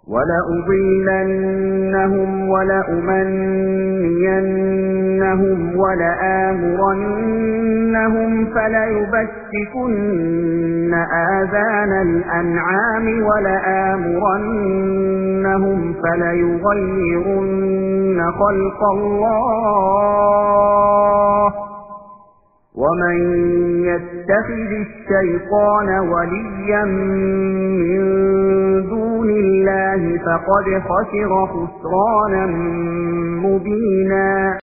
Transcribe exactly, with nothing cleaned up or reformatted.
وَلَأُضِلَّنَّهُمْ وَلَأُمَنِّيَنَّهُمْ وَلَآمُرَنَّهُمْ فَلَيُبَتِّكُنَّ آذَانَ الْأَنْعَامِ وَلَآمُرَنَّهُمْ فَلَيُغَيِّرُنَّ خَلْقَ اللَّهِ ۚ وَمَن يَتَّخِذِ الشَّيْطَانَ وَلِيًّا مِّن دُونِ اللَّهِ فَقَدْ خَسِرَ خُسْرَانًا مُّبِينًا.